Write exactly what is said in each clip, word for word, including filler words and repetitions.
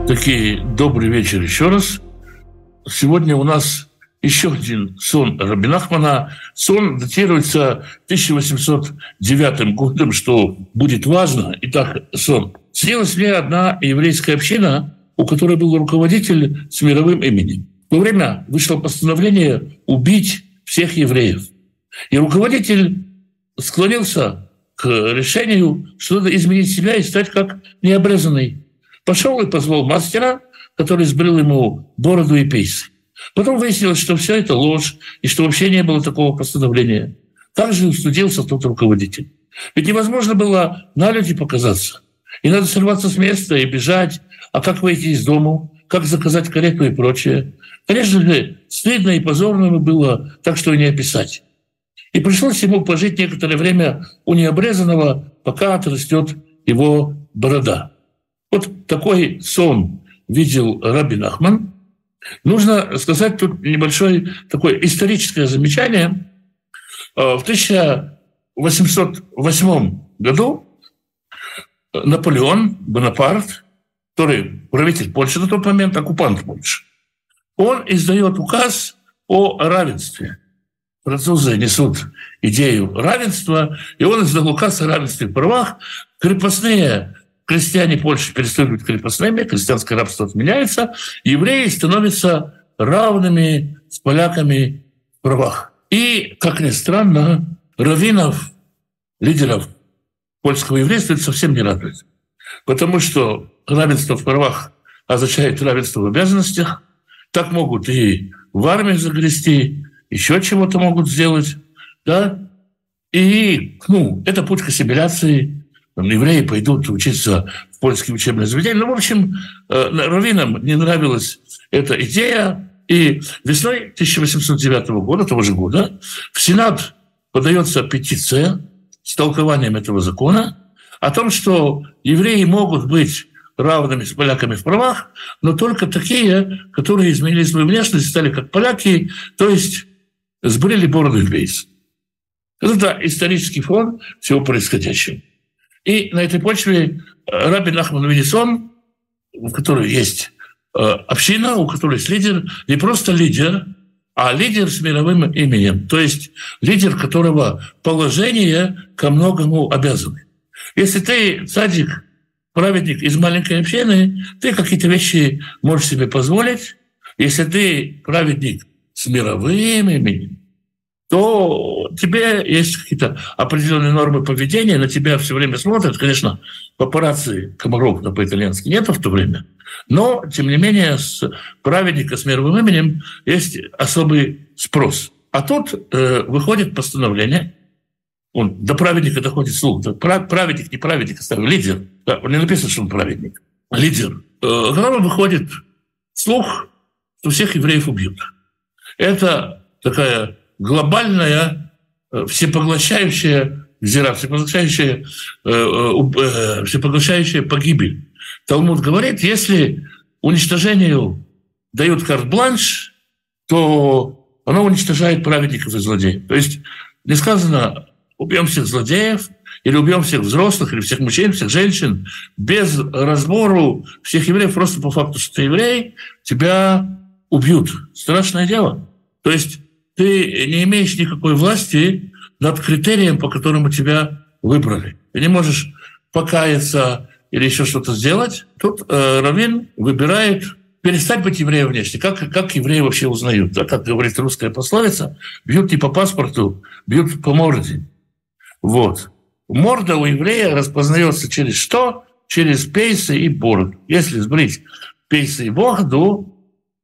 Таки добрый вечер еще раз. Сегодня у нас еще один сон Раби Нахмана. Сон датируется тысяча восемьсот девятым годом, что будет важно. Итак, сон. Снилась мне одна еврейская община, у которой был руководитель с мировым именем. В то время вышло постановление убить всех евреев. И руководитель склонился к решению, что надо изменить себя и стать как необрезанный. Пошел и позвал мастера, который сбрил ему бороду и пейсы. Потом выяснилось, что все это ложь, и что вообще не было такого постановления. Также устудился тот руководитель. Ведь невозможно было на люди показаться. И надо сорваться с места и бежать. А как выйти из дома? Как заказать карету и прочее? Конечно же, стыдно и позорно ему было, так что и не описать. И пришлось ему пожить некоторое время у необрезанного, пока отрастет его борода. Вот такой сон видел Раби Нахман. Нужно сказать тут небольшое такое историческое замечание. В тысяча восемьсот восьмом году Наполеон Бонапарт, который правитель Польши на тот момент, оккупант Польши, он издает указ о равенстве. Французы несут идею равенства, и он издал указ о равенстве в правах. Крепостные крестьяне Польши перестают быть крепостными, крестьянское рабство отменяется, евреи становятся равными с поляками в правах. И, как ни странно, раввинов, лидеров польского еврейства это совсем не радует. Потому что равенство в правах означает равенство в обязанностях. Так могут и в армию загрести, еще чего-то могут сделать. Да? И ну, это путь к ассимиляции. Евреи пойдут учиться в польские учебные заведения. Ну, в общем, раввинам не нравилась эта идея. И весной тысяча восемьсот девятого года, того же года, в Сенат подается петиция с толкованием этого закона о том, что евреи могут быть равными с поляками в правах, но только такие, которые изменили свою внешность, стали как поляки, то есть сбрили бороду и пейсы. Это исторический фон всего происходящего. И на этой почве Раби Нахман Виннисон, у которого есть община, у которой есть лидер, не просто лидер, а лидер с мировым именем, то есть лидер, которого положение ко многому обязаны. Если ты цадик, праведник из маленькой общины, ты какие-то вещи можешь себе позволить. Если ты праведник с мировым именем, то тебе есть какие-то определенные нормы поведения, на тебя все время смотрят. Конечно, папарацци комаров на по-итальянски нету в то время, но, тем не менее, с праведника с мировым именем есть особый спрос. А тут э, выходит постановление, он, до праведника доходит слух, да, праведник, не праведник, а лидер. Да, не написано, что он праведник, а лидер. Э, когда выходит слух, что всех евреев убьют. Это такая глобальная, всепоглощающая зира, всепоглощающая, э, э, всепоглощающая погибель. Талмуд говорит, если уничтожению дают карт-бланш, то оно уничтожает праведников и злодеев. То есть не сказано «убьем всех злодеев», или убьем всех взрослых, или всех мужчин, всех женщин, без разбору всех евреев, просто по факту, что ты еврей, тебя убьют. Страшное дело. То есть ты не имеешь никакой власти над критерием, по которому тебя выбрали. Ты не можешь покаяться или еще что-то сделать. Тут э, раввин выбирает перестать быть евреем внешне. Как, как евреи вообще узнают? Да? Как говорит русская пословица, бьют не по паспорту, бьют по морде. Вот. Морда у еврея распознается через что? Через пейсы и бороду. Если сбрить пейсы и бороду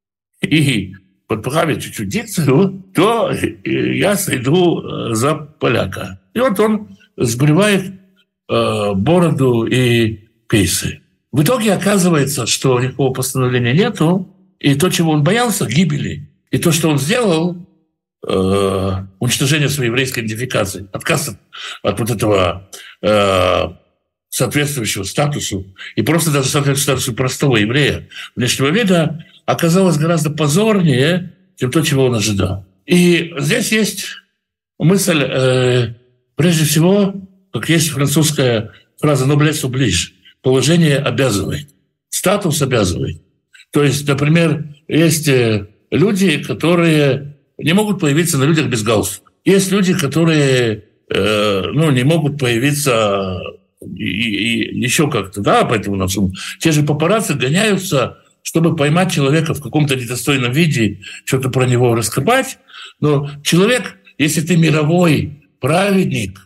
и подправить чуть-чуть дикцию, то я сойду за поляка. И вот он сбривает э, бороду и пейсы. В итоге оказывается, что никакого постановления нету, и то, чего он боялся, гибели, и то, что он сделал, э, уничтожение своей еврейской идентификации, отказ от, от вот этого э, соответствующего статусу, и просто даже соответствующего статусу простого еврея внешнего вида, оказалось гораздо позорнее, чем то, чего он ожидал. И здесь есть мысль, э, прежде всего, как есть французская фраза «noblesse oblige», положение обязывает. статус обязывает. То есть, например, есть люди, которые не могут появиться на людях без галстука. Есть люди, которые э, ну, не могут появиться и, и еще как-то, да, поэтому на сумму. Те же папарацци гоняются, чтобы поймать человека в каком-то недостойном виде, что-то про него раскопать. Но человек, если ты мировой праведник,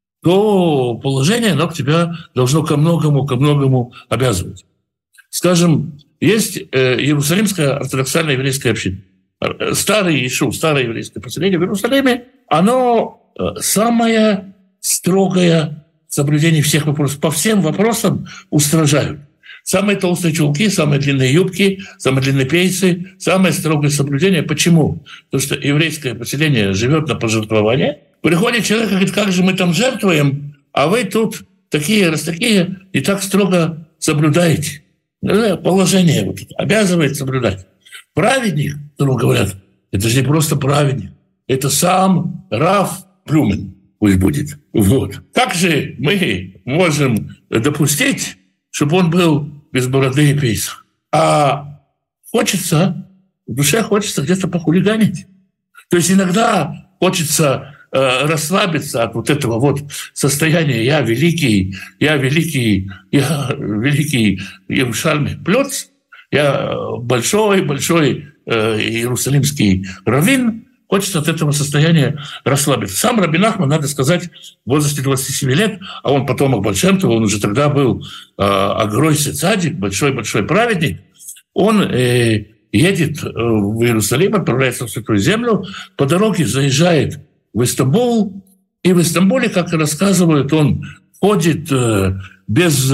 то положение, оно к тебя должно ко многому, ко многому обязывать. Скажем, есть э, Иерусалимская ортодоксальная еврейская община. Старый Ишу, старое еврейское поселение в Иерусалиме, оно э, самое строгое соблюдение всех вопросов. По всем вопросам устражают. Самые толстые чулки, самые длинные юбки, самые длинные пейсы, самое строгое соблюдение. Почему? Потому что еврейское поселение живет на пожертвование. Приходит человек и говорит, как же мы там жертвуем, а вы тут такие, раз такие, не так строго соблюдаете. Положение вот обязывает соблюдать. Праведник, которому говорят, это же не просто праведник, это сам Рав Плюмен пусть будет. Вот. Как же мы можем допустить, чтобы он был без бороды и пейса? А хочется, в душе хочется где-то похулиганить. То есть иногда хочется э, расслабиться от вот этого вот состояния «я великий, я великий, я великий Иерушалми Плёц», я большой-большой э, иерусалимский раввин, хочется от этого состояния расслабиться. Сам Раби Нахман, надо сказать, в возрасте двадцати семи лет, а он потомок Баал Шем Това, он уже тогда был э, агройсий цадик, большой-большой праведник, он э, едет в Иерусалим, отправляется в Святую Землю, по дороге заезжает в Истамбул, и в Истамбуле, как и рассказывают, он ходит э, без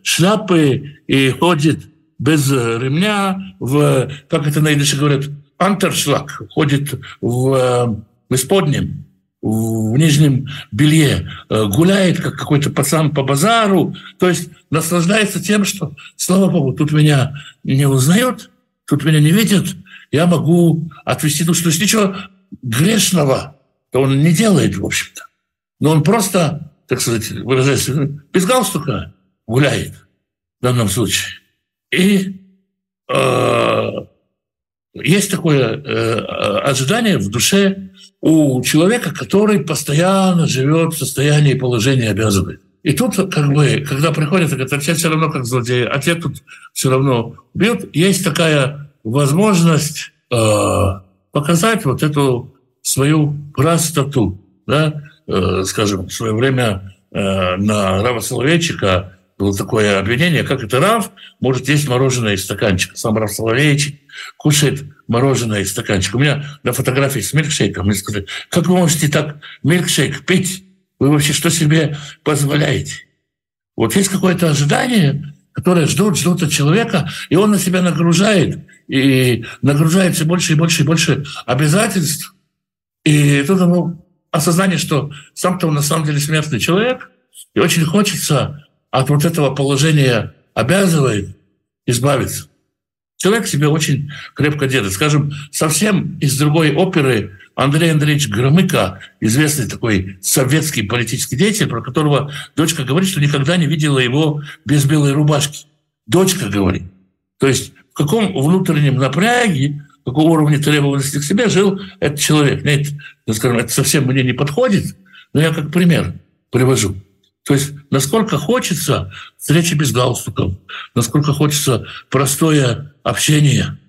шляпы и ходит без ремня, в, как это на идыше говорят, антершлаг, ходит в, в исподнем, в нижнем белье, гуляет, как какой-то пацан по базару, то есть наслаждается тем, что, слава Богу, тут меня не узнают, тут меня не видят, я могу отвести душу. То есть ничего грешного он не делает, в общем-то. Но он просто, так сказать, выражаясь, без галстука гуляет в данном случае. И э, есть такое э, ожидание в душе у человека, который постоянно живет в состоянии положения обязывает. И тут, как бы, когда приходят и говорят, а тебя все равно как злодеи, а тебя тут все равно бьют, есть такая возможность э, показать вот эту свою простоту. Да? Э, скажем, в свое время э, на Рава Соловейчика было такое обвинение, как это Рав может есть мороженое из стаканчика. Сам Рав Соловейчик кушает мороженое из стаканчика. У меня на фотографии с милкшейком мне сказали, как вы можете так милкшейк пить? Вы вообще что себе позволяете? Вот есть какое-то ожидание, которое ждут, ждут от человека, и он на себя нагружает, и нагружает все больше и больше и больше обязательств. И тут ему осознание, что сам-то он на самом деле смертный человек, и очень хочется от вот этого положения обязывает избавиться. Человек себе очень крепко держит. Скажем, совсем из другой оперы Андрей Андреевич Громыко, известный такой советский политический деятель, про которого дочка говорит, что никогда не видела его без белой рубашки. Дочка говорит. То есть в каком внутреннем напряге, в каком уровне требовательности к себе жил этот человек. Это, скажем, это совсем мне не подходит, но я как пример привожу. То есть насколько хочется встречи без галстуков, насколько хочется простое общение.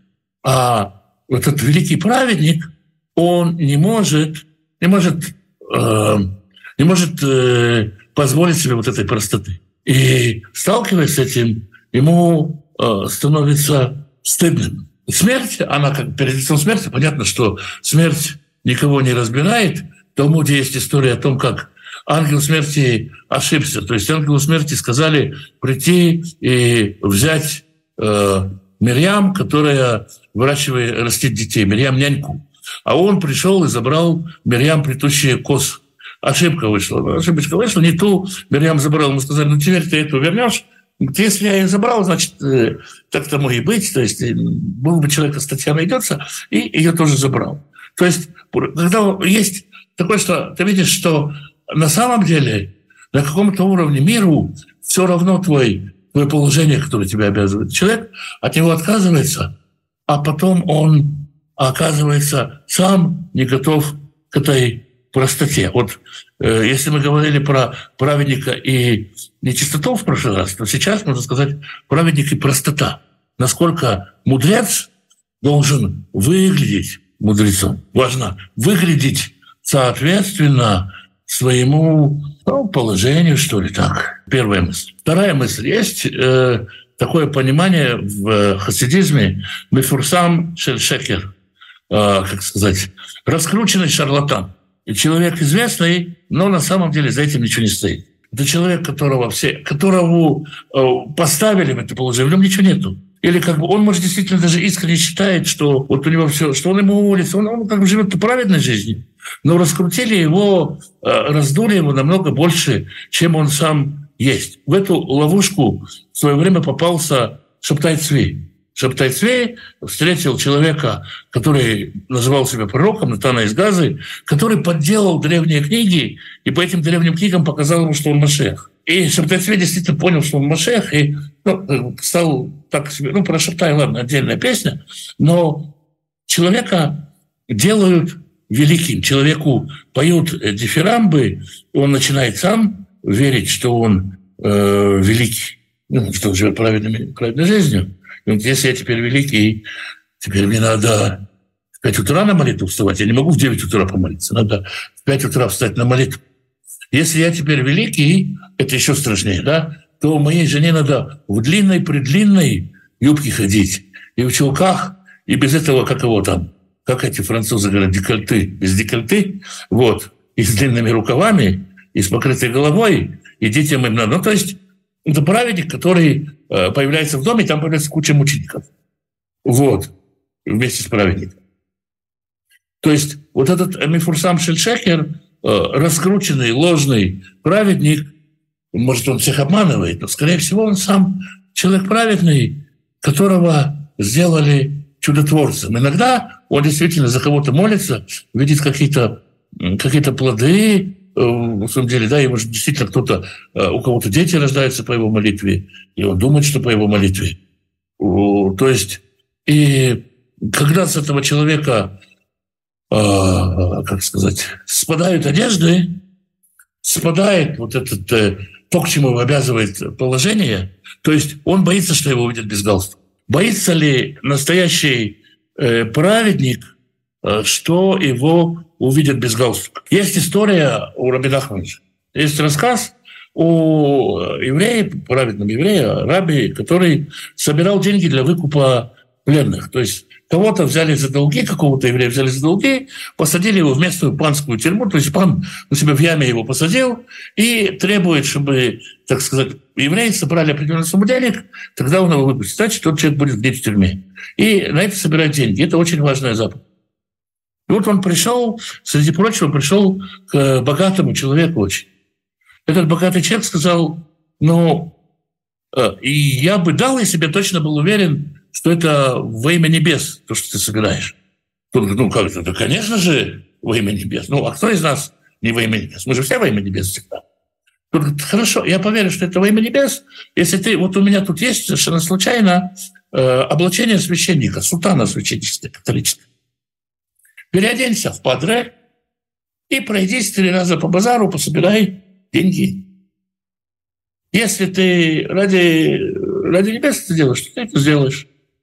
А этот великий праведник, он не может, не может, э, не может э, позволить себе вот этой простоты. И сталкиваясь с этим, ему э, становится стыдным. Смерть, она как перед лицом смерти, понятно, что смерть никого не разбирает. В Талмуде есть история о том, как ангел смерти ошибся. То есть ангелу смерти сказали прийти и взять э, Мирьям, которая выращивает, растит детей, Мирьям няньку. А он пришел и забрал Мирьям плетущие косы. Ошибка вышла. Ошибочка вышла, не ту Мирьям забрал. Мы сказали, ну теперь ты эту вернешь. Если я ее забрал, значит, э, так тому и быть. То есть был бы человек, статья найдется, и ее тоже забрал. То есть когда есть такое, что ты видишь, что на самом деле на каком-то уровне миру все равно твой, твое положение, которое тебя обязывает. Человек от него отказывается, а потом он оказывается сам не готов к этой простоте. Вот э, если мы говорили про праведника и нечистоту в прошлый раз, то сейчас можно сказать праведник и простота. Насколько мудрец должен выглядеть мудрецом. Важно выглядеть соответственно своему, ну, положению, что ли, так. Первая мысль. Вторая мысль. Есть э, такое понимание в хасидизме «мефурсам шель шекер», э, как сказать, раскрученный шарлатан. И человек известный, но на самом деле за этим ничего не стоит. Это человек, которого все, которого э, поставили в это положение, в нем ничего нету. Или как бы он, может, действительно даже искренне считает, что вот у него все, что он ему молится, он, он как бы живет праведной жизнью, но раскрутили его, раздули его намного больше, чем он сам есть. В эту ловушку в свое время попался Шабтай Цви. Шабтай Цви встретил человека, который называл себя пророком, Натана из Газы, который подделал древние книги, и по этим древним книгам показал ему, что он Машиах. И Шабтай Цви действительно понял, что он Машиах, и ну, стал так себе... Ну, про Шабтай, ладно, отдельная песня, но человека делают великим. Человеку поют дифирамбы, и он начинает сам верить, что он э, великий, ну, что он живет праведной, праведной жизнью. И вот если я теперь великий, теперь мне надо в пять утра на молитву вставать. Я не могу в девять утра помолиться. Надо в пять утра встать на молитву. Если я теперь великий, это еще страшнее, да, то моей жене надо в длинной-предлинной юбке ходить, и в чулках, и без этого, как его там, как эти французы говорят, декольте, без декольте, вот, и с длинными рукавами, и с покрытой головой, и детям им надо. Ну, то есть это праведник, который э, появляется в доме, и там появляется куча мучеников. Вот, вместе с праведником. То есть вот этот Мефурсам шель шекер, э, раскрученный, ложный праведник, может, он всех обманывает, но, скорее всего, он сам человек праведный, которого сделали чудотворцем. Иногда он действительно за кого-то молится, видит какие-то, какие-то плоды, на самом деле, да, и может действительно кто-то, у кого-то дети рождаются по его молитве, и он думает, что по его молитве. То есть, и когда с этого человека, как сказать, спадают одежды, спадает вот этот, то, к чему его обязывает положение, то есть он боится, что его увидят без галстука. Боится ли настоящий э, праведник, э, что его увидят без галстука? Есть история у Раби Нахмана. Есть рассказ о еврее, праведном еврее, раби, который собирал деньги для выкупа пленных. То есть кого-то взяли за долги, какого-то еврея взяли за долги, посадили его в местную панскую тюрьму, то есть пан у себя в яме его посадил и требует, чтобы, так сказать, евреи собрали определенную сумму денег, тогда он его выпустит. Значит, тот человек будет гнить в тюрьме. И на это собирать деньги. Это очень важная заповедь. И вот он пришел, среди прочего, пришел к богатому человеку очень. Этот богатый человек сказал, ну, и я бы дал, если бы я точно был уверен, что это во имя небес, то, что ты собираешь. Тут, ну, как это? Да, конечно же, во имя небес. Ну, а кто из нас не во имя небес? Мы же все во имя небес всегда. Тут говорит, хорошо, я поверю, что это во имя небес, если ты... Вот у меня тут есть совершенно случайно э, облачение священника, сутана священническая, католическая. Переоденься в падре и пройдись три раза по базару, пособирай деньги. Если ты ради, ради небес это делаешь, то ты это сделаешь.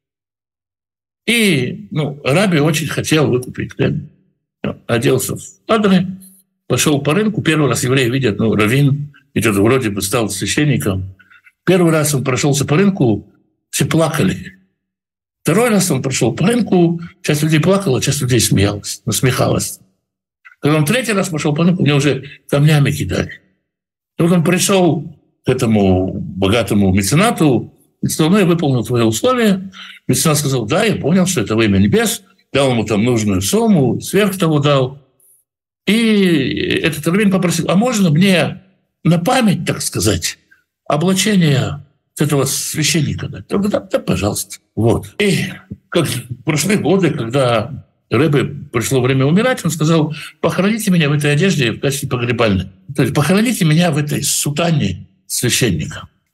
И, ну, раби очень хотел выкупить хлеб. Оделся в падре, пошел по рынку. Первый раз евреи видят, ну, раввин идет, вроде бы стал священником. Первый раз он прошелся по рынку, все плакали. Второй раз он прошел по рынку, часть людей плакала, часть людей смеялась, насмехалась. Когда он третий раз пошел по рынку, мне уже камнями кидали. И вот он пришел к этому богатому меценату, и сказал, ну, я выполнил твои условия. Меценат сказал, да, я понял, что это во имя небес, дал ему там нужную сумму, сверх того дал. И этот раввин попросил, а можно мне на память, так сказать, облачение этого священника дать? Он говорит, да, да, пожалуйста. Вот. И как прошли годы, когда Ребе пришло время умирать, он сказал, похороните меня в этой одежде в качестве погребальной. То есть похороните меня в этой сутане священника.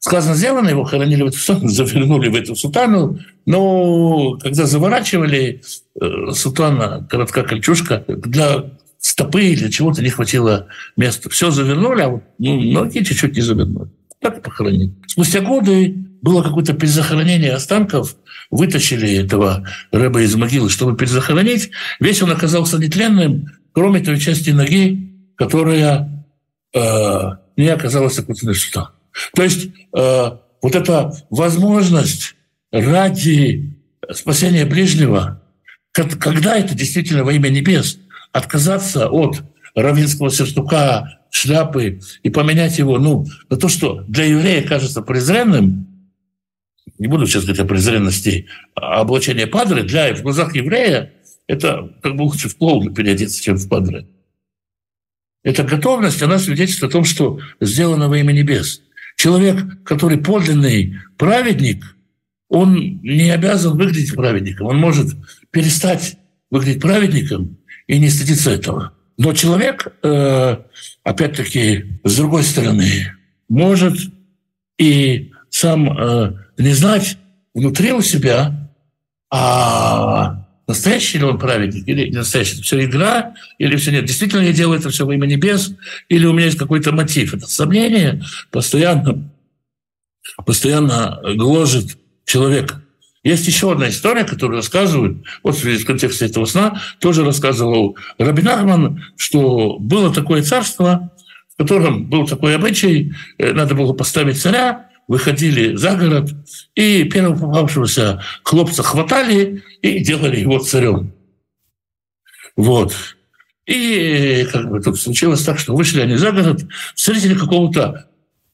сказано, сделано, его хоронили в эту сутану, завернули в эту сутану, но когда заворачивали, сутана, короткая кольчужка, для стопы или чего-то не хватило места. Все завернули, а вот ну, ноги чуть-чуть не завернули. Так и похоронили. Спустя годы было какое-то перезахоронение останков, вытащили этого рэба из могилы, чтобы перезахоронить. Весь он оказался нетленным, кроме той части ноги, которая э, не оказалась окутанной в сутану. То есть э, вот эта возможность ради спасения ближнего, когда это действительно во имя небес, отказаться от раввинского сюртука, шляпы и поменять его ну, на то, что для еврея кажется презренным, не буду сейчас говорить о презренности облачения падры, для, в глазах еврея это как бы лучше в клоуна переодеться, чем в падре. Эта готовность, она свидетельствует о том, что сделано во имя небес. Человек, который подлинный праведник, он не обязан выглядеть праведником. Он может перестать выглядеть праведником и не стыдиться этого. Но человек, опять-таки, с другой стороны, может и сам не знать внутри у себя, а настоящий ли он праведник или не настоящий. Это все игра или все нет. Действительно я делаю это все во имя небес или у меня есть какой-то мотив. Это сомнение постоянно, постоянно гложет человека. Есть еще одна история, которую рассказывают, вот в контексте этого сна, тоже рассказывал Раби Нахман, что было такое царство, в котором был такой обычай, надо было поставить царя, выходили за город, и первого попавшегося хлопца хватали и делали его царем. Вот. И как бы тут случилось так, что вышли они за город, встретили какого-то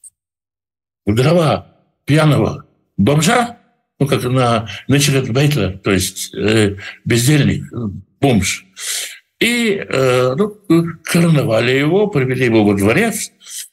дрова пьяного бомжа, ну, как на Началет Бейтля, то есть э, бездельник, бомж. И э, ну, короновали его, привели его во дворец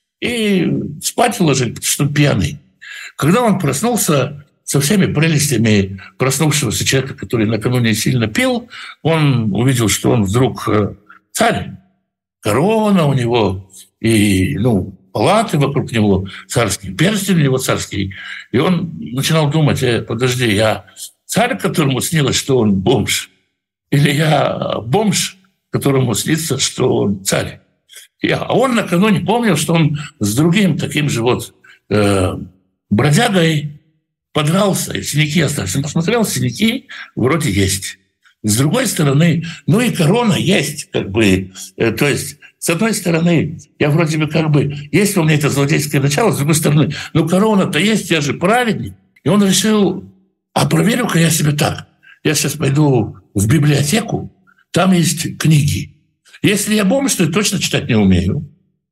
и спать уложили, потому что он пьяный. Когда он проснулся со всеми прелестями проснувшегося человека, который накануне сильно пил, он увидел, что он вдруг царь. Корона у него и, ну, палаты вокруг него царские, перстень у него царский. И он начинал думать, э, подожди, я царь, которому снилось, что он бомж? Или я бомж, которому снится, что он царь? Я, а он накануне помнил, что он с другим таким же вот э, бродягой подрался, и синяки остались. Он посмотрел, синяки вроде есть. С другой стороны, ну и корона есть, как бы, э, то есть, с одной стороны, я вроде бы как бы, есть у меня это злодейское начало, с другой стороны, ну корона-то есть, я же праведник. И он решил, а проверю-ка я себе так. Я сейчас пойду в библиотеку, там есть книги. Если я бомж, то я точно читать не умею.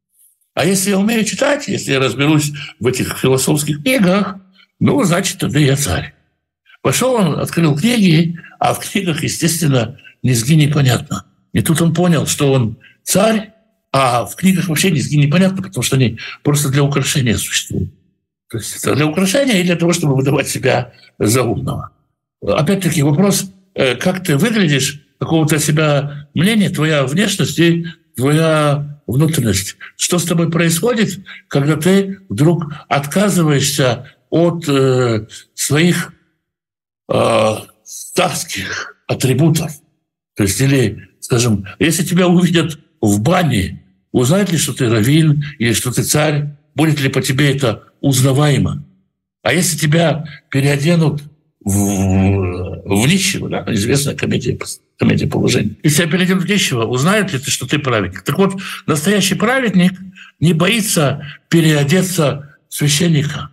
А если я умею читать, если я разберусь в этих философских книгах, ну, значит, тогда я царь. Пошел он, открыл книги, а в книгах, естественно, низги непонятно. И тут он понял, что он царь, а в книгах вообще низги непонятно, потому что они просто для украшения существуют. То есть это для украшения и для того, чтобы выдавать себя за умного. Опять-таки вопрос, как ты выглядишь, какого-то себя мнения, твоя внешность и твоя внутренность. Что с тобой происходит, когда ты вдруг отказываешься от э, своих э, царских атрибутов? То есть, или, скажем, если тебя увидят в бане, узнают ли, что ты раввин или что ты царь, будет ли по тебе это узнаваемо? А если тебя переоденут в, в нищего, да, известная комедия, комедия положения. Если тебя переоденут в нищего, узнают ли ты, что ты праведник? Так вот, настоящий праведник не боится переодеться в священника.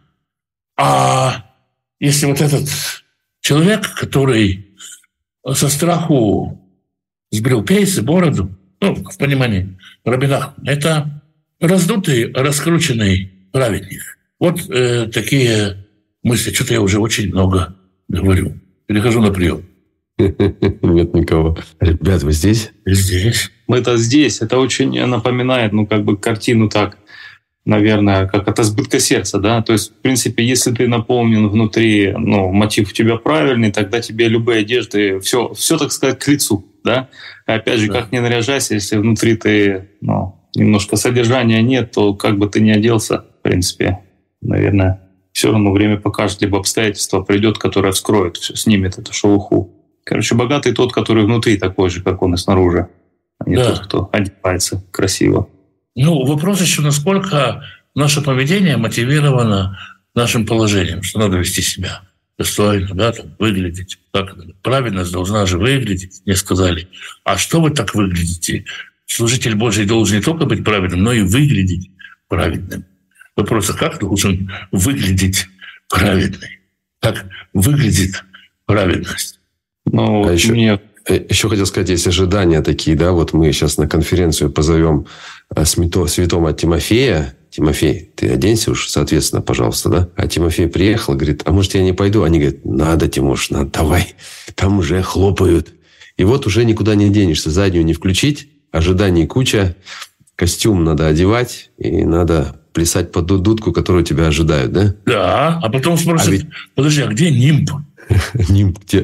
А если вот этот человек, который со страху сбрил пейс и бороду, ну, в понимании Раби Нахмана, это раздутый, раскрученный праведник. Вот э, такие мысли. Что-то я уже очень много говорю. Перехожу на прием. Нет никого. Ребят, вы здесь? Здесь. Мы-то здесь. Это очень напоминает, ну, как бы картину так, наверное, как от избытка сердца, да. То есть, в принципе, если ты наполнен внутри, ну, мотив у тебя правильный, тогда тебе любые одежды, все, все, так сказать, к лицу, да. И опять же, да. Как не наряжайся, если внутри ты, ну, немножко содержания нет, то как бы ты ни оделся, в принципе, наверное, все равно время покажет, либо обстоятельство придет, которое вскроет все, снимет эту шелуху. Короче, богатый тот, который внутри такой же, как он и снаружи, а не да. тот, кто одевается красиво. Ну, вопрос еще, насколько наше поведение мотивировано нашим положением, что надо вести себя достойно, да, там, выглядеть. Как правильность должна же выглядеть, мне сказали. А что вы так выглядите? Служитель Божий должен не только быть праведным, но и выглядеть праведным. Вопрос, а как должен выглядеть праведный? Как выглядит праведность? Ну, а еще, мне... еще хотел сказать, есть ожидания такие, да, вот мы сейчас на конференцию позовем святого Тимофея. Тимофей, ты оденься уж, соответственно, пожалуйста, да? А Тимофей приехал, говорит, а может, я не пойду? Они говорят, надо, Тимош, надо, давай. Там уже хлопают. И вот уже никуда не денешься, заднюю не включить, ожиданий куча, костюм надо одевать, и надо плясать под дудку, которую тебя ожидают, да? Да, а потом спросят, а ведь... подожди, а где нимб? Нимб где?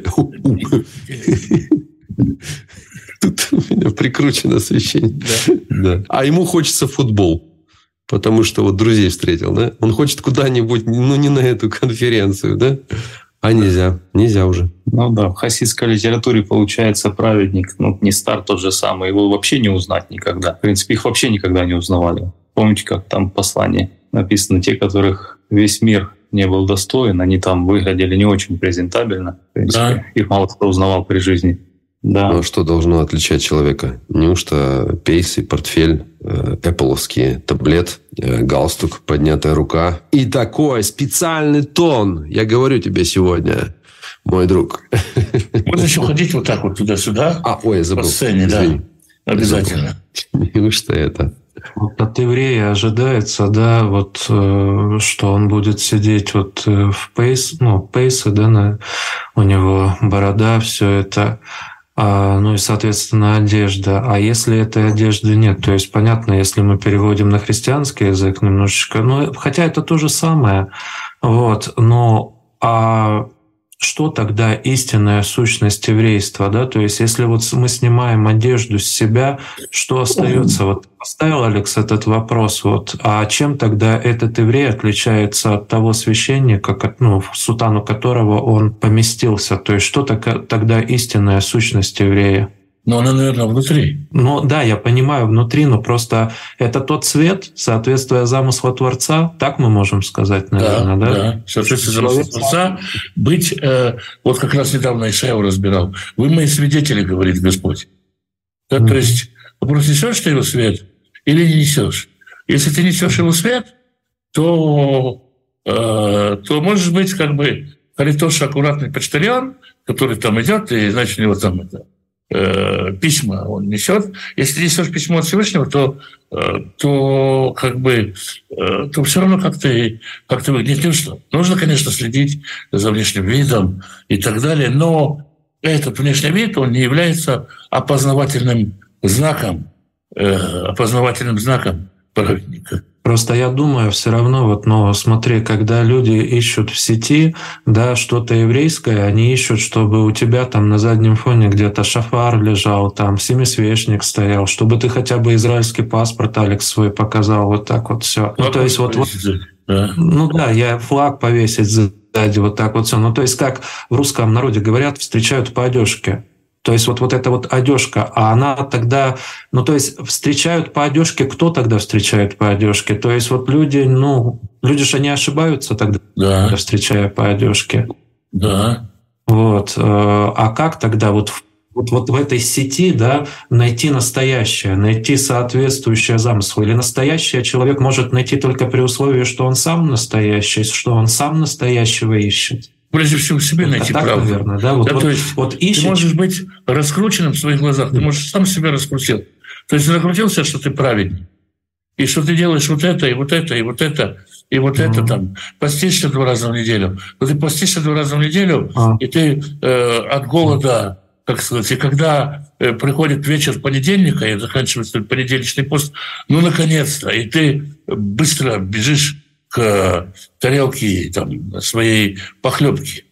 Тут у меня прикручено освещение. Да. А ему хочется футбол. Потому что вот друзей встретил, да? Он хочет куда-нибудь, ну, не на эту конференцию, да? А нельзя. Нельзя уже. Ну да, в хасидской литературе получается праведник, ну, не стар тот же самый, его вообще не узнать никогда. В принципе, их вообще никогда не узнавали. Помните, как там в послании написано, те, которых весь мир не был достоин, они там выглядели не очень презентабельно. В принципе, да. Их мало кто узнавал при жизни. Да. Ну, что должно отличать человека? Неужто пейсы, портфель, эппловские таблет, галстук, поднятая рука и такой специальный тон? Я говорю тебе сегодня, мой друг. Можно еще ходить вот так вот туда-сюда. А, ой, я забыл. По сцене, Извини. Да. Обязательно. Неужто это? Вот от еврея ожидается, да, вот, э, что он будет сидеть вот э, в пейс, ну, пейсы, да, на, у него борода, все это. А, ну и, соответственно, одежда. А если этой одежды нет, то есть, понятно, если мы переводим на христианский язык немножечко, ну, хотя это то же самое, вот, но а что тогда истинная сущность еврейства, да? То есть, если вот мы снимаем одежду с себя, что остается? Вот поставил Алекс этот вопрос, вот, а чем тогда этот еврей отличается от того священника, ну, в сутану которого он поместился? То есть, что тогда истинная сущность еврея? Но она, наверное, внутри. Ну да, я понимаю, внутри, но просто это тот цвет, соответствуя замыслу Творца, так мы можем сказать, наверное, да? Да, да. Соответствуя замыслу Творца, быть, э, вот как раз недавно Ишаяу разбирал, вы мои свидетели, говорит Господь. Да, mm-hmm. То есть вопрос, несешь ты его свет или не несешь? Если ты несешь его свет, то, э, то можешь быть как бы харитош, аккуратный почтальон, который там идет, и значит у него там это... письма он несет. Если несешь письмо от Всевышнего, то, то как бы то все равно как ты как ты выглядишь. Нужно, конечно, следить за внешним видом и так далее, но этот внешний вид он не является опознавательным знаком, опознавательным знаком праведника. Просто я думаю, все равно, вот, но смотри, когда люди ищут в сети, да, что-то еврейское, они ищут, чтобы у тебя там на заднем фоне где-то шафар лежал, там семисвечник стоял, чтобы ты хотя бы израильский паспорт, Алекс, свой показал, вот так вот все. Ну, то есть вот, вот, да. Ну да, я флаг повесить сзади, вот так вот все. Ну то есть как в русском народе говорят, встречают по одежке. То есть вот, вот эта вот одежка, а она тогда, ну то есть встречают по одежке, кто тогда встречает по одежке? То есть вот люди, ну, люди же не ошибаются тогда, да. Встречая по одежке. Да. Вот. А как тогда вот, вот, вот в этой сети, да, найти настоящее, найти соответствующее замыслу? Или настоящее человек может найти только при условии, что он сам настоящий, что он сам настоящего ищет? Прежде всего, в себе это найти так, правду. Наверное, да? Вот, да, вот, то есть вот ищет... ты можешь быть раскрученным в своих глазах, ты можешь сам себя раскрутил. То есть накрутился, что ты праведник, и что ты делаешь вот это, и вот это, и вот это, и вот mm-hmm. это там. Постишься два раза в неделю. Но ты постишься два раза в неделю, mm-hmm. и ты э, от голода, как сказать, и когда э, приходит вечер понедельника, и заканчивается понедельничный пост, ну, наконец-то, и ты быстро бежишь к тарелке там, своей похлебки.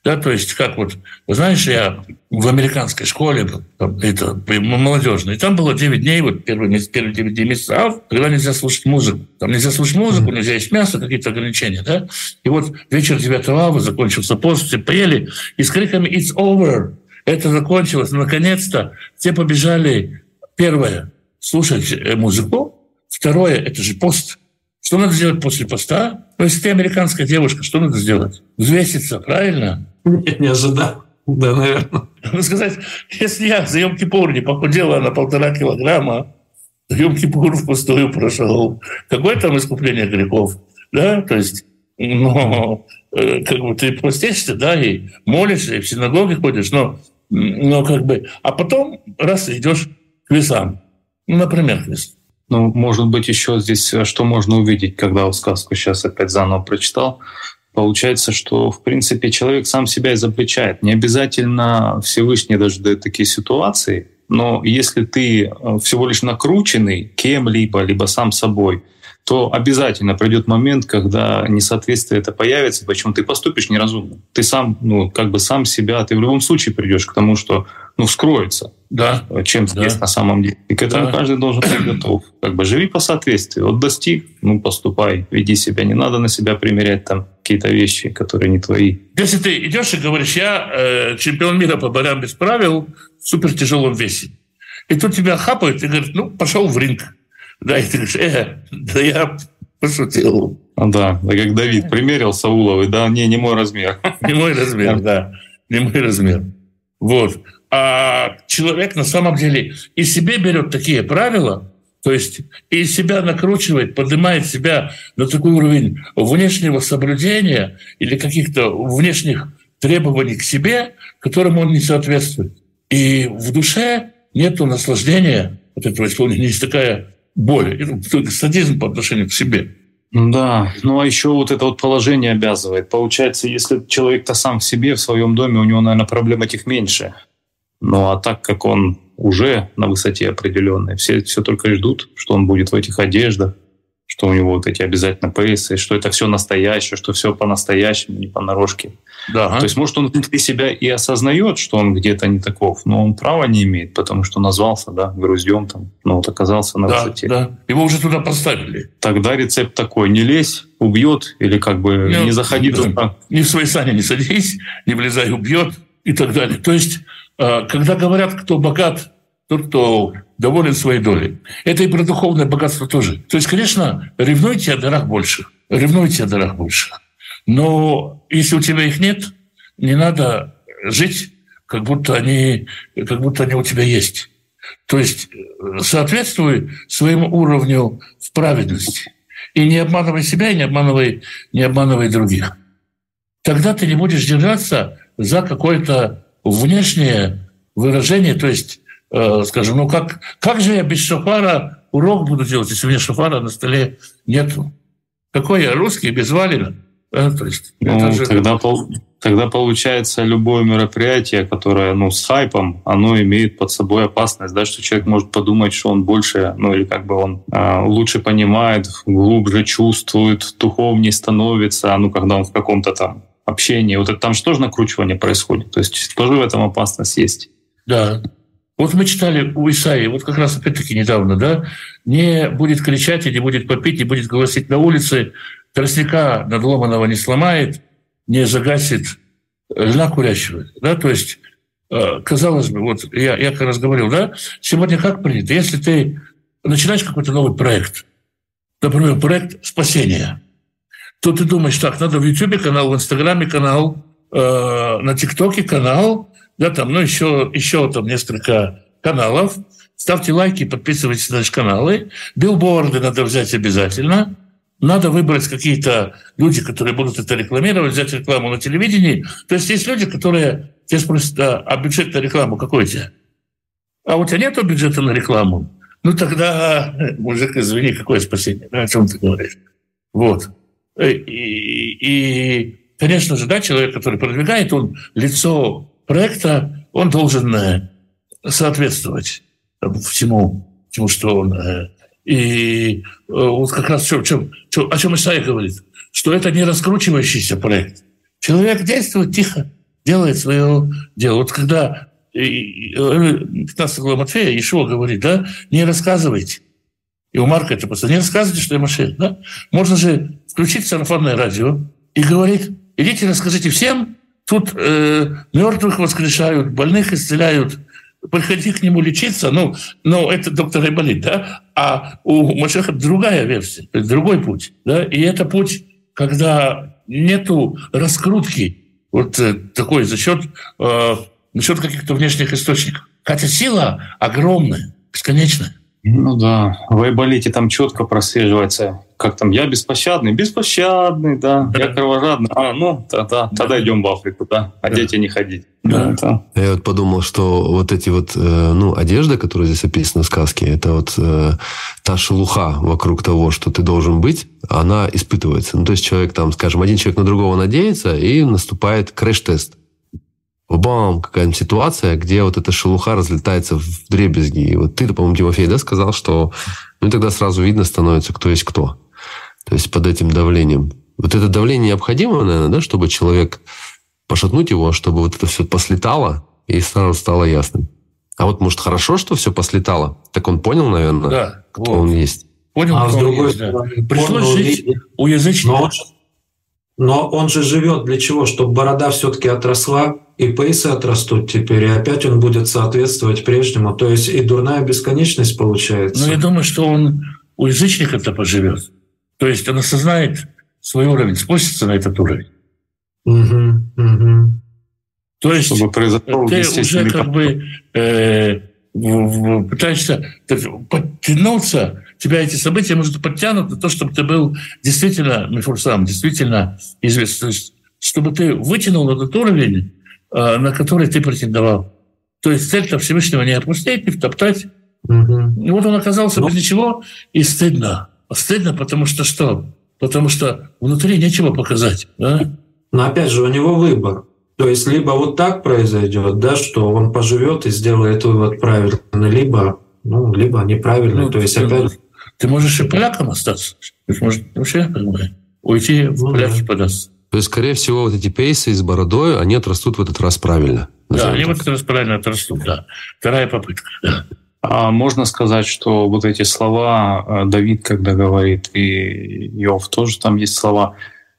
Да, то есть, как вот, знаешь, я в американской школе был, это молодежной, и там было девять дней, вот первые, месяц, первые девять дней месяца, когда нельзя слушать музыку. Там нельзя слушать музыку, нельзя есть мясо, какие-то ограничения, да. И вот вечер девятого ава закончился пост, все поели, и с криками «It's over!» Это закончилось, наконец-то все побежали, первое, слушать музыку, второе, это же пост. Что надо сделать после поста? То есть ты американская девушка, что надо сделать? Взвеситься, правильно? Я не ожидал. Да, наверное. Надо сказать, если я за Йом-Кипур не похудела на полтора килограмма, Йом-Кипур впустую прошел. Какое там искупление грехов? Да, то есть, ну, как бы ты постишься, да, и молишься, и в синагоге ходишь, но, но как бы... А потом раз идешь к весам. Ну, например, к весам. Ну, может быть, еще здесь что можно увидеть, когда вот сказку сейчас опять заново прочитал. Получается, что, в принципе, человек сам себя изобличает. Не обязательно Всевышний даже дает такие ситуации, но если ты всего лишь накрученный кем-либо, либо сам собой, то обязательно придет момент, когда несоответствие это появится, почему ты поступишь неразумно. Ты сам, ну, как бы сам себя, ты в любом случае придешь к тому, что, ну, вскроется, да, чем да. есть на самом деле. И к этому да. каждый должен быть готов. Как бы живи по соответствию. Вот достиг, ну, поступай, веди себя. Не надо на себя примерять там какие-то вещи, которые не твои. Если ты идешь и говоришь, я э, чемпион мира по борьбе без правил в супертяжелом весе, и тут тебя хапают и говорят, ну, пошел в ринг. Да, и ты говоришь, э, да я пошутил. Да, да, как Давид примерил Сауловый, да, не, не мой размер. Не мой размер, да, не мой размер. Вот. А человек на самом деле и себе берет такие правила, то есть и себя накручивает, поднимает себя на такой уровень внешнего соблюдения или каких-то внешних требований к себе, которым он не соответствует. И в душе нету наслаждения от этого исполнения, есть такая боль, садизм по отношению к себе. Да, ну а еще вот это вот положение обязывает. Получается, если человек-то сам в себе, в своем доме, у него, наверное, проблем этих меньше. Ну а так как он уже на высоте определенной, все, все только ждут, что он будет в этих одеждах, что у него вот эти обязательно пейсы, что это все настоящее, что все по-настоящему, не понарошке. Да. То есть, может, он внутри себя и осознает, что он где-то не таков, но он права не имеет, потому что назвался, да, груздем там, ну вот оказался на да, высоте. Да. Его уже туда поставили. Тогда рецепт такой: не лезь, убьет, или как бы ну, не заходи туда. Ни в свои сани не садись, не влезай, убьет и так далее. То есть, когда говорят, кто богат, тот, кто доволен своей долей. Это и про духовное богатство тоже. То есть, конечно, ревнуйте о дарах больших. Ревнуйте о дарах больших. Но если у тебя их нет, не надо жить, как будто они, как будто они у тебя есть. То есть соответствуй своему уровню в праведности. И не обманывай себя, и не обманывай, не обманывай других. Тогда ты не будешь держаться за какое-то внешнее выражение, то есть скажем, ну как, как же я без шофара урок буду делать, если у меня шофара на столе нету? Какой я русский без валина? Да, то есть, ну, же... тогда, тогда получается любое мероприятие, которое ну, с хайпом, оно имеет под собой опасность, да, что человек может подумать, что он больше, ну или как бы он а, лучше понимает, глубже чувствует, духовнее становится, ну когда он в каком-то там общении. Вот это там же тоже накручивание происходит, то есть тоже в этом опасность есть. Да. Вот мы читали у Исаии, вот как раз опять-таки недавно, да, не будет кричать и не будет попить, не будет голосить на улице, тростника надломанного не сломает, не загасит льна курящего. Да? То есть, казалось бы, вот я, я как раз говорил, да, сегодня как принято, если ты начинаешь какой-то новый проект, например, проект спасения, то ты думаешь, так, надо в Ютубе канал, в Инстаграме канал, э, на ТикТоке канал, да, там, ну, еще, еще там несколько каналов. Ставьте лайки, подписывайтесь на наши каналы. Билборды надо взять обязательно. Надо выбрать какие-то люди, которые будут это рекламировать, взять рекламу на телевидении. То есть есть люди, которые тебя спросят, а, а бюджет на рекламу какой у тебя? А у тебя нет бюджета на рекламу? Ну, тогда, мужик, извини, какое спасение? Да, о чем ты говоришь? Вот. И, и, конечно же, да, человек, который продвигает, он лицо проекта, он должен соответствовать всему, всему, что он... И вот как раз что, что, что, о чем Исаия говорит, что это не раскручивающийся проект. Человек действует тихо, делает свое дело. Вот когда пятнадцатая глава Матфея, Иешуа говорит, да, не рассказывайте. И у Марка это просто, не рассказывайте, что я Машиах. Да? Можно же включить сарафанное радио и говорить, идите расскажите всем, тут э, мертвых воскрешают, больных исцеляют, приходи к нему лечиться, ну, ну это доктор Айболит, да, а у Машиаха другая версия, другой путь, да, и это путь, когда нету раскрутки вот э, такой за счет, э, за счет каких-то внешних источников. Хотя сила огромная, бесконечная. Ну да, в Айболите там четко прослеживается, как там, я беспощадный, беспощадный, да, да. Я кровожадный, а, ну, тогда, да. тогда идем в Африку, да, а да. дети не ходить. Да. Да. Я вот подумал, что вот эти вот, ну, одежда, которая здесь описана в сказке, это вот э, та шелуха вокруг того, что ты должен быть, она испытывается. Ну, то есть человек там, скажем, один человек на другого надеется, и наступает крэш-тест. Бам, какая-нибудь ситуация, где вот эта шелуха разлетается в дребезги. И вот ты, по-моему, Тимофей, да, сказал, что ну, тогда сразу видно становится, кто есть кто. То есть под этим давлением. Вот это давление необходимо, наверное, да, чтобы человек пошатнуть его, чтобы вот это все послетало и сразу стало ясным. А вот, может, хорошо, что все послетало? Так он понял, наверное, да, кто вот. он есть. Понял, а кто с другой он есть, стороны, да. Пришлось жить у язычников. Но он же живет для чего? Чтобы борода все-таки отросла, и пейсы отрастут теперь, и опять он будет соответствовать прежнему. То есть и дурная бесконечность получается. Ну, я думаю, что он у язычника-то поживет. То есть он осознает свой уровень, спустится на этот уровень. Угу, угу. То есть чтобы произошел ты уже как бы э, в, в, пытаешься подтянуться, тебя эти события, может, подтянут на то, чтобы ты был действительно мифурсам, действительно известен. То есть чтобы ты вытянул на этот уровень, э, на который ты претендовал. То есть цель-то Всевышнего не опустить, не втоптать. Угу. И вот он оказался Но... без ничего, и стыдно. Стыдно, потому что что? Потому что внутри нечего показать. Да? Но опять же, у него выбор. То есть либо вот так произойдет, да, что он поживет и сделает вывод правильно, либо, ну, либо неправильно. Ну, То есть ты, опять... ты можешь и поляком остаться. Ты можешь вообще как бы, уйти в ну, поляки да. податься. То есть, скорее всего, вот эти пейсы с бородой, они отрастут в этот раз правильно. Да, они так. в этот раз правильно отрастут, да. Вторая попытка, да. А можно сказать, что вот эти слова Давид, когда говорит, и Иов тоже там есть слова,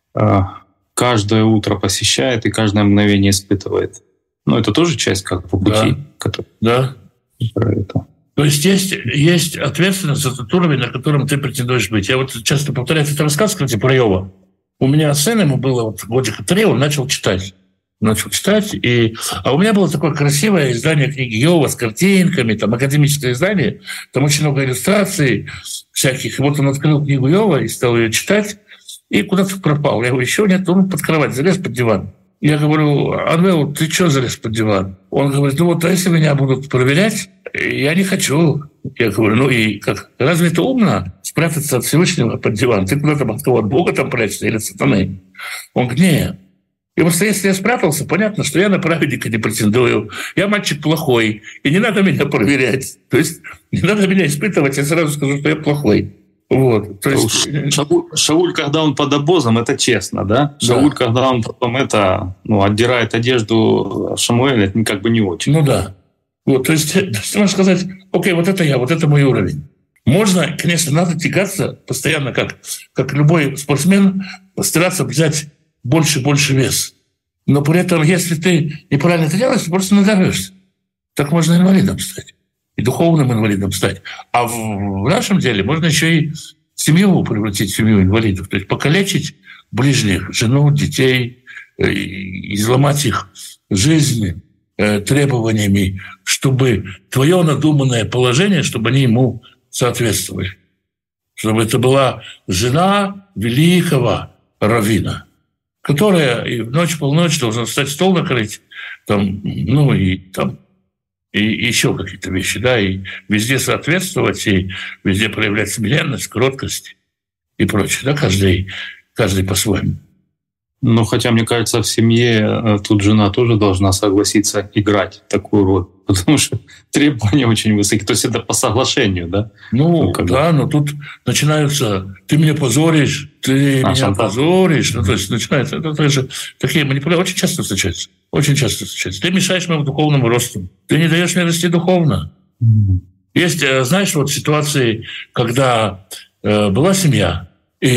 каждое утро посещает и каждое мгновение испытывает. Ну, это тоже часть как бы пути. Да, который... да. Про это. То есть, есть есть ответственность за тот уровень, на котором ты претендуешь быть. Я вот часто повторяю этот рассказ, кстати, про Иова. У меня сын, ему было вот годика три, он начал читать. Начал читать, и... а у меня было такое красивое издание книги Иова с картинками, там академическое издание, там очень много иллюстраций всяких. И вот он открыл книгу Иова и стал ее читать, и куда-то пропал. Я говорю, еще нет, он под кровать залез под диван. Я говорю, Анвел, ты что залез под диван? Он говорит, ну вот, а если меня будут проверять, я не хочу. Я говорю, ну и как? Разве это умно спрятаться от Всевышнего под диван? Ты куда-то от кого? От Бога там прячешься или от сатаны? Он говорит, нет. И просто если я спрятался, понятно, что я на праведника не претендую. Я мальчик плохой, и не надо меня проверять. То есть не надо меня испытывать, я сразу скажу, что я плохой. Вот. То есть... Шауль, Шауль, когда он под обозом, это честно, да? да. Шауль, когда он потом это, ну, отдирает одежду Шамуэля, это как бы не очень. Ну да. Вот, то есть ты можешь сказать, окей, вот это я, вот это мой уровень. Можно, конечно, надо тягаться постоянно, как, как любой спортсмен, стараться взять больше и больше вес. Но при этом, если ты неправильно это делаешь, ты просто надорвешься. Так можно инвалидом стать. И духовным инвалидом стать. А в, в нашем деле можно еще и семью превратить в семью инвалидов. То есть покалечить ближних, жену, детей, э, изломать их жизнь э, требованиями, чтобы твое надуманное положение, чтобы они ему соответствовали. Чтобы это была жена великого раввина, которая и в ночь-полночь должна встать, стол накрыть, там, ну и там, и, и еще какие-то вещи, да, и везде соответствовать, и везде проявлять смиренность, кроткость и прочее, да, каждый, каждый по-своему. Ну, хотя, мне кажется, в семье тут жена тоже должна согласиться играть такую роль, потому что требования очень высокие. То есть это по соглашению, да? Ну, ну когда... да, но тут начинаются «ты меня позоришь», «ты а, меня шантаж. позоришь». Ну, то есть начинается, это, это же такие манипуляции очень часто встречаются. Очень часто встречается. Ты мешаешь моему духовному росту. Ты не даешь мне расти духовно. Mm-hmm. Есть, знаешь, вот ситуации, когда э, была семья,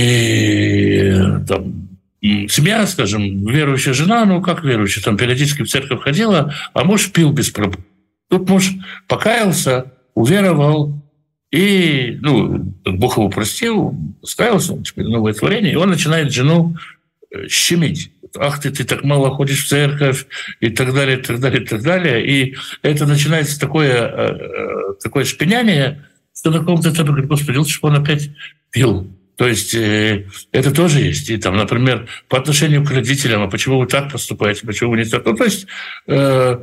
и там, семья, скажем, верующая жена, ну как верующая, там периодически в церковь ходила, а муж пил без проблем. Тут муж покаялся, уверовал, и, ну, Бог его простил, скаялся, он теперь новое творение, и он начинает жену щемить. Ах ты, ты так мало ходишь в церковь, и так далее, и так далее, и так далее. И это начинается такое, такое шпиняние, что на каком-то этапе говорит: Господи, лучше бы он опять пил. То есть э, это тоже есть. И там, например, по отношению к родителям, а почему вы так поступаете, почему вы не так? Ну, то есть э,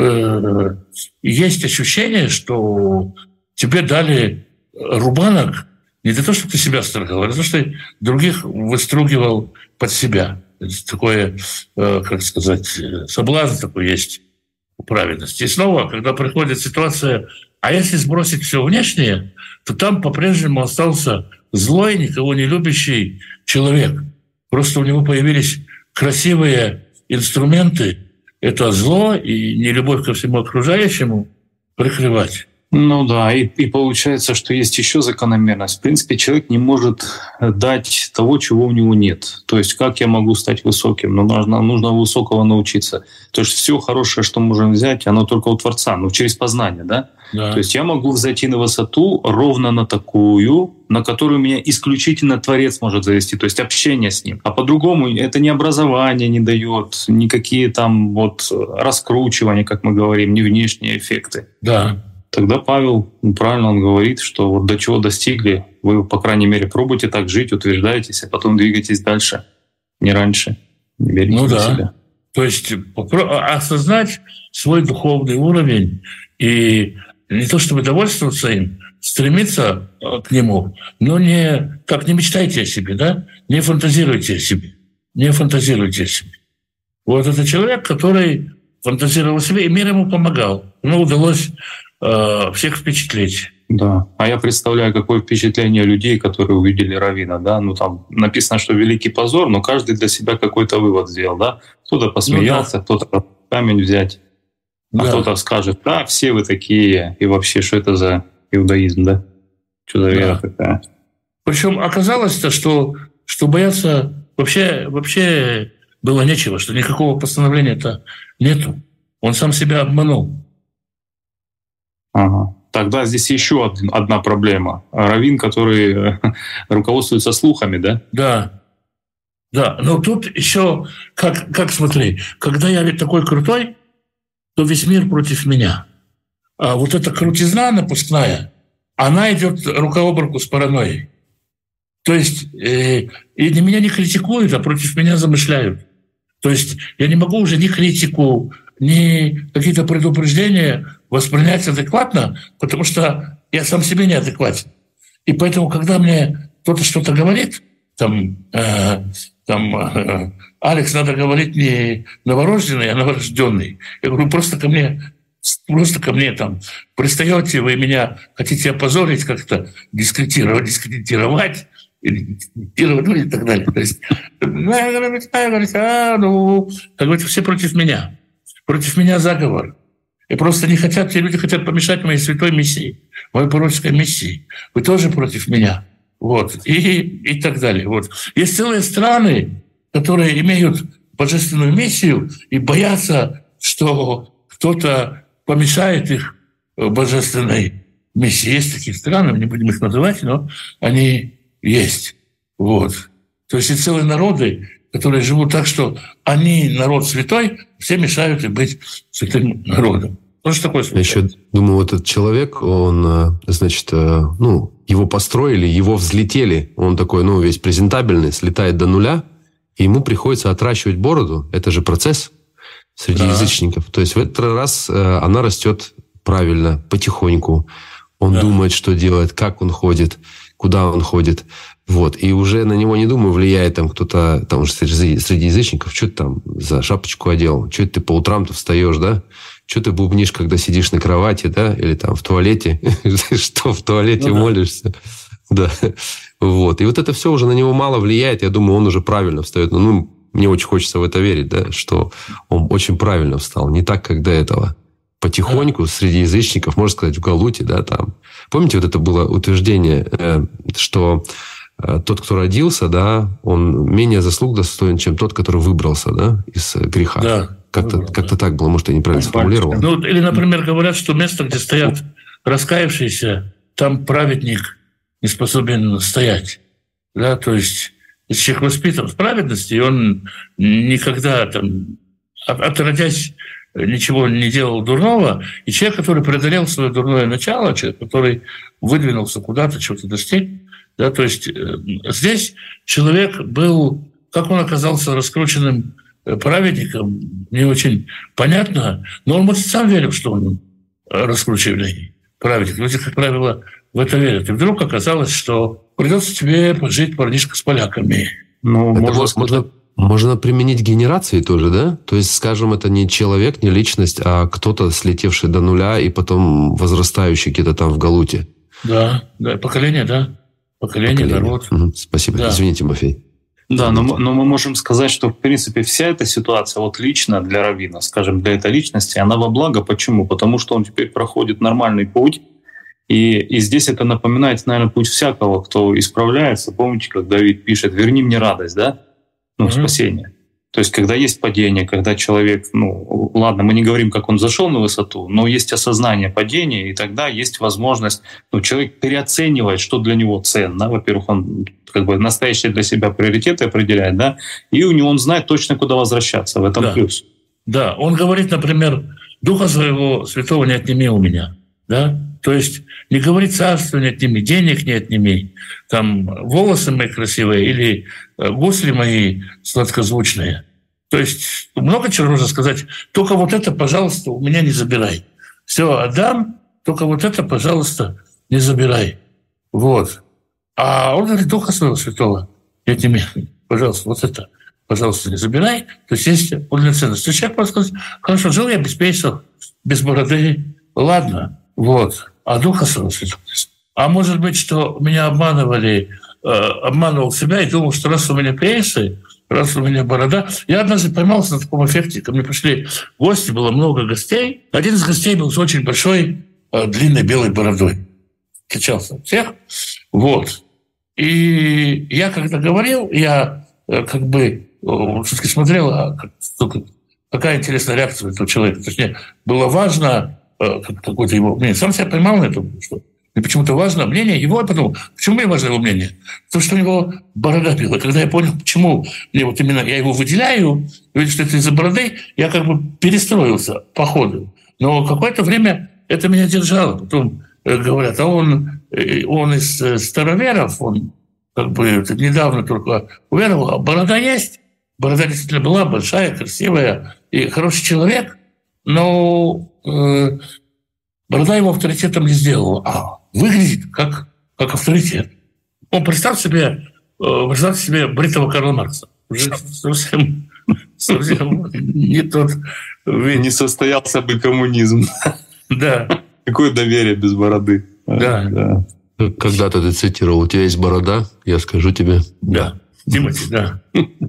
э, есть ощущение, что тебе дали рубанок не для того, чтобы ты себя строгал, а для того, что ты других выстругивал под себя. Это такое, э, как сказать, соблазн такой есть у праведности. И снова, когда приходит ситуация, а если сбросить все внешнее, то там по-прежнему остался злой, никого не любящий человек. Просто у него появились красивые инструменты это зло и нелюбовь ко всему окружающему прикрывать. Ну да, и, и получается, что есть еще закономерность. В принципе, человек не может дать того, чего у него нет. То есть как я могу стать высоким? Ну, нужно, нужно высокого научиться. То есть все хорошее, что можем взять, оно только у Творца, ну, через познание, да? Да. То есть я могу взойти на высоту ровно на такую, на которую меня исключительно Творец может завести, то есть общение с Ним. А по-другому это ни образование не дает, никакие там вот раскручивания, как мы говорим, ни внешние эффекты. Да. Тогда Павел, правильно он говорит, что вот до чего достигли, вы, по крайней мере, пробуйте так жить, утверждайтесь, а потом двигайтесь дальше, не раньше. Не берите ну на да. себя. То есть осознать свой духовный уровень и не то чтобы довольствоваться им, стремиться к нему, но не, как не мечтайте о себе, да? Не фантазируйте о себе. Не фантазируйте о себе. Вот это человек, который фантазировал о себе, и мир ему помогал. Ему удалось э, всех впечатлить. Да. А я представляю, какое впечатление людей, которые увидели раввина, да? Ну там написано, что великий позор, но каждый для себя какой-то вывод сделал, да? Кто-то посмеялся, ну, да. Кто-то камень взять. А да. Кто-то скажет: да, все вы такие, и вообще, что это за иудаизм, да? Что за вера да. такая? Причем оказалось-то, что, что бояться вообще, вообще было нечего, что никакого постановления-то нету. Он сам себя обманул. Ага. Тогда здесь еще одна проблема. Раввин, который руководствуется слухами, да? Да. Да, но тут еще, как, как смотри, когда я ведь такой крутой, то весь мир против меня. А вот эта крутизна напускная, она идет рука об руку с паранойей. То есть э, и меня не критикуют, а против меня замышляют. То есть я не могу уже ни критику, ни какие-то предупреждения воспринять адекватно, потому что я сам себе неадекватен. И поэтому, когда мне кто-то что-то говорит, там, э, там э, Алекс, надо говорить не новорожденный, а новорожденный. Я говорю, просто ко мне, просто ко мне там пристаете, вы меня хотите опозорить, как-то дискредитировать, дискредитировать, ну и так далее. То есть, а, ну, как говорится, все против меня. Против меня заговор. И просто не хотят, те люди хотят помешать моей святой миссии, моей пророческой миссии. Вы тоже против меня. Вот. И, и так далее. Вот. Есть целые страны, которые имеют божественную миссию и боятся, что кто-то помешает их божественной миссии. Есть такие страны, мы не будем их называть, но они есть. Вот. То есть и целые народы, которые живут так, что они, народ святой, все мешают им быть святым народом. Что такое случается? Я еще думаю, вот этот человек, он, значит, ну, его построили, его взлетели. Он такой, ну, весь презентабельный, слетает до нуля, и ему приходится отращивать бороду. Это же процесс среди да. язычников. То есть в этот раз она растет правильно, потихоньку. Он да. думает, что делает, как он ходит, куда он ходит. Вот. И уже на него, не думаю, влияет там кто-то, там уже среди, среди язычников, что ты там за шапочку одел, что ты по утрам-то встаешь, да? Что ты бубнишь, когда сидишь на кровати, да? Или там в туалете. Что в туалете ну, молишься? Да. Вот. И вот это все уже на него мало влияет. Я думаю, он уже правильно встает. Ну, мне очень хочется в это верить, да, что он очень правильно встал, не так, как до этого. Потихоньку среди язычников, можно сказать, в Галуте, да, там. Помните, вот это было утверждение, что тот, кто родился, да, он менее заслуг достоин, чем тот, который выбрался, да, из греха. Да. Как-то, как-то так было, может, я неправильно сформулировал. Ну, или, например, говорят, что место, где стоят раскаявшиеся, там праведник не способен стоять. Да, то есть, если человек воспитан в праведности, и он никогда там, отродясь, ничего не делал дурного, и человек, который преодолел свое дурное начало, человек, который выдвинулся куда-то, чего-то достиг, да, то есть здесь человек был, как он оказался раскрученным праведником, не очень понятно, но он, может, сам верил, что он раскрученный праведник. Люди, как правило, в это верят. И вдруг оказалось, что придется тебе жить, парнишка, с поляками. Ну, можно, можно, можно применить генерации тоже, да? То есть, скажем, это не человек, не личность, а кто-то, слетевший до нуля и потом возрастающий где-то там в Галуте. Да, да, поколение, да. Поколение, поколение. Народ. Угу, спасибо. Да. Извините, Мафей. Да, но, но мы можем сказать, что, в принципе, вся эта ситуация вот лично для раввина, скажем, для этой личности, она во благо. Почему? Потому что он теперь проходит нормальный путь, и, и здесь это напоминает, наверное, путь всякого, кто исправляется. Помните, как Давид пишет: «Верни мне радость», да? Ну, mm-hmm. спасение. То есть, когда есть падение, когда человек, ну, ладно, мы не говорим, как он зашел на высоту, но есть осознание падения, и тогда есть возможность, ну, человек переоценивает, что для него ценно. Во-первых, он как бы настоящие для себя приоритеты определяет, да, и у него он знает точно, куда возвращаться. В этом да. плюс. Да, он говорит, например, «Духа своего святого не отними у меня», да, то есть не говорит «царство не отними», «денег не отними», там «волосы мои красивые» или «гусли мои сладкозвучные». То есть много чего можно сказать. Только вот это, пожалуйста, у меня не забирай. Все отдам, только вот это, пожалуйста, не забирай. Вот. А он говорит: «Духа своего святого не отними, пожалуйста, вот это, пожалуйста, не забирай». То есть есть подлинная ценность. То есть человек может сказать: «Хорошо, жил я без пейсов, без бороды, ладно, вот, а Духа своего святого». А может быть, что меня обманывали, э, обманывал себя и думал, что раз у меня пейсы, раз у меня борода. Я однажды поймался на таком эффекте. Ко мне пришли гости, было много гостей. Один из гостей был с очень большой, э, длинной белой бородой. Отличался от всех. Вот. И я когда говорил, я э, как бы э, все-таки смотрел, а, как, какая интересная реакция этого человека. Точнее, было важно э, какое-то его мнение. Сам себя поймал на этом, что мне почему-то важно мнение его. Я подумал, почему мне важно его мнение? Потому что у него борода белая. Когда я понял, почему мне вот именно я его выделяю, видишь, что это из-за бороды, я как бы перестроился по ходу. Но какое-то время это меня держало. Потом э, говорят, а он, э, он из э, староверов, он как бы недавно только уверовал, а борода есть. Борода действительно была большая, красивая и хороший человек, но э, борода его авторитетом не сделала. А выглядит как, как авторитет. Он, представь себе, представь себе бритого Карла Маркса. Уже совсем, совсем не тот вид. Не состоялся бы коммунизм. Да. Какое доверие без бороды. Да. Да. Когда-то ты цитировал: «У тебя есть борода, я скажу тебе». Да. Тимати, да.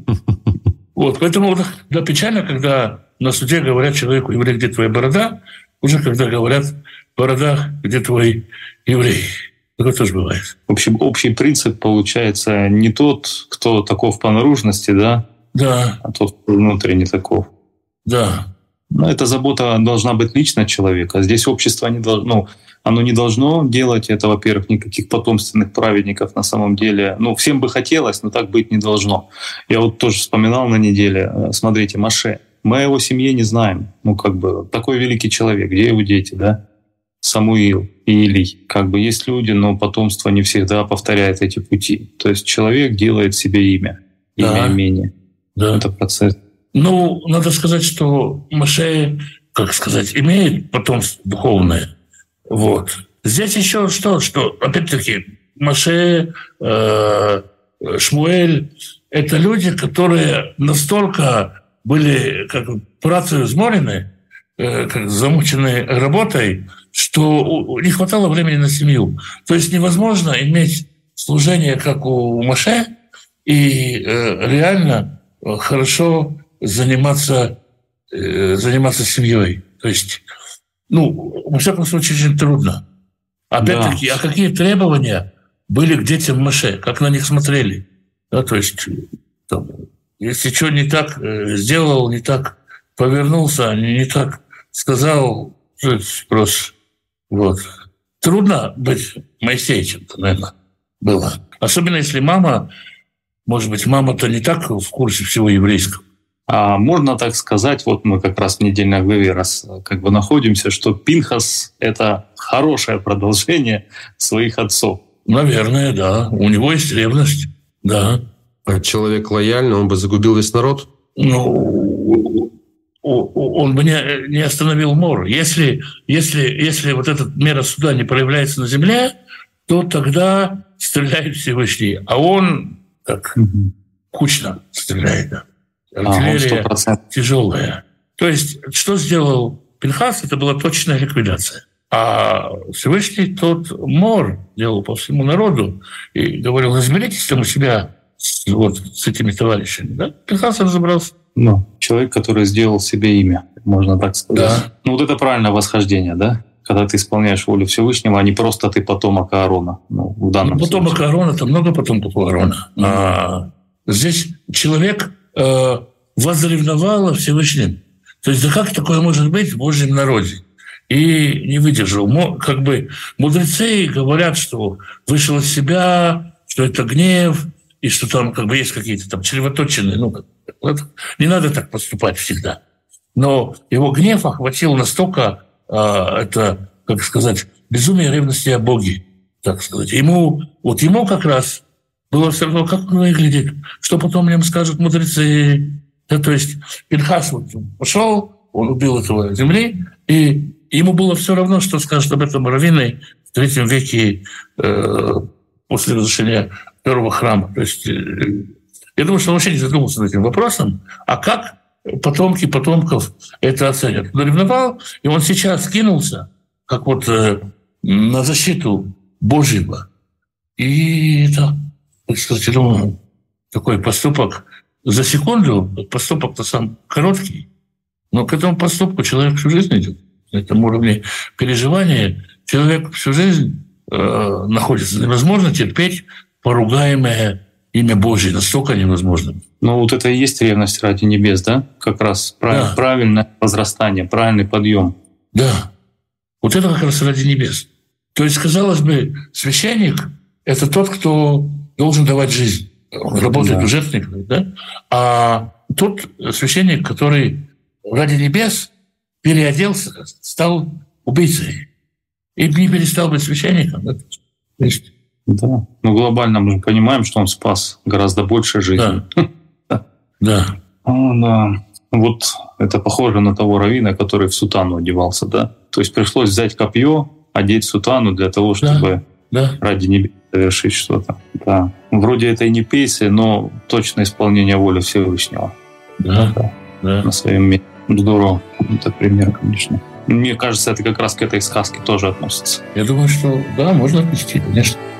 Вот, поэтому да, печально, когда на суде говорят человеку: «Еврей, где твоя борода?», уже когда говорят: «Борода, где твой еврей?». Такое тоже бывает. В общем, общий принцип получается не тот, кто таков по наружности, да, да. а тот, кто внутренне таков. Да. Но эта забота должна быть лично человека. Здесь общество не должно, ну, оно не должно делать это, во-первых, никаких потомственных праведников на самом деле. Ну, всем бы хотелось, но так быть не должно. Я вот тоже вспоминал на неделе, смотрите, Моше. Мы о его семье не знаем. Ну, как бы, такой великий человек, где его дети, да? Самуил и Илий. Как бы есть люди, но потомство не всегда повторяет эти пути. То есть человек делает себе имя, имя да. имение. Да. Это процесс. Ну, надо сказать, что Моше, как сказать, имеет потомство духовное. Вот. Здесь еще что, что опять-таки Моше, э, Шмуэль — это люди, которые настолько были как працей изморены, э, как замучены работой, что не хватало времени на семью. То есть невозможно иметь служение, как у Моше, и э, реально хорошо заниматься, э, заниматься семьей. То есть, ну, во всяком случае, очень трудно. Опять-таки, да. А какие требования были к детям Моше? Как на них смотрели? Да, то есть, там, если что не так сделал, не так повернулся, не так сказал, просто вот. Трудно быть Моисеичем-то, наверное, было. Особенно если мама, может быть, мама-то не так в курсе всего еврейского. А можно так сказать, вот мы как раз в недельной главе раз как бы находимся, что Пинхас — это хорошее продолжение своих отцов. Наверное, да. У него есть ревность, да. А человек лояльный, он бы загубил весь народ? Ну, он бы не, не остановил мор. Если, если, если вот эта мера суда не проявляется на земле, то тогда стреляет Всевышний. А он так угу. кучно стреляет. Да. Артиллерия а, тяжелая. То есть, что сделал Пинхас, это была точная ликвидация. А Всевышний тот мор делал по всему народу и говорил: разберитесь там у себя с, вот, с этими товарищами. Да? Пинхас разобрался. Ну, человек, который сделал себе имя, можно так сказать. Да. Ну, вот это правильное восхождение, да? Когда ты исполняешь волю Всевышнего, а не просто ты потомок Аарона. Ну, в данном ну, потомок случае. Аарона, там много потомков Аарона. Mm-hmm. А здесь человек э, возревновал о Всевышнем. То есть, да как такое может быть в Божьем народе? И не выдержал. Как бы мудрецы говорят, что вышел из себя, что это гнев, и что там как бы есть какие-то там чревоточины. Ну, не надо так поступать всегда. Но его гнев охватил настолько, а, это, как сказать, безумие ревности о Боге, так сказать. Ему, вот ему как раз было все равно, как он выглядит, что потом о нем скажут мудрецы. Да, то есть Пинхас вот пошел, он убил этого земли, и ему было все равно, что скажут об этом раввины в третьем веке э, после разрушения первого храма. То есть э, я думаю, что он вообще не задумался над этим вопросом, а как потомки потомков это оценят. Он ревновал, и он сейчас кинулся, как вот э, на защиту Божьего. И это, кстати, думаю, такой поступок за секунду, поступок-то сам короткий, но к этому поступку человек всю жизнь идет. На этом уровне переживания человек всю жизнь э, находится. Невозможно терпеть поругаемое имя Божье, настолько невозможно. Ну вот это и есть ревность ради небес, да? Как раз прав... да. правильное возрастание, правильный подъем. Да, вот это как раз ради небес. То есть, казалось бы, священник — это тот, кто должен давать жизнь. Он работает да. у жертвенников, да? А тут священник, который ради небес переоделся, стал убийцей. И не перестал быть священником. Да? То есть... да. Ну, глобально мы же понимаем, что он спас гораздо больше жизни. Да. да. А, да. Вот это похоже на того раввина, который в сутану одевался, да? То есть пришлось взять копье, одеть сутану для того, чтобы да. Да. ради небес совершить что-то. Да. Вроде это и не пейсы, но точное исполнение воли Всевышнего. Да. Да. Да. На своем месте. Здорово. Это пример, конечно. Мне кажется, это как раз к этой сказке тоже относится. Я думаю, что да, можно отнести, конечно.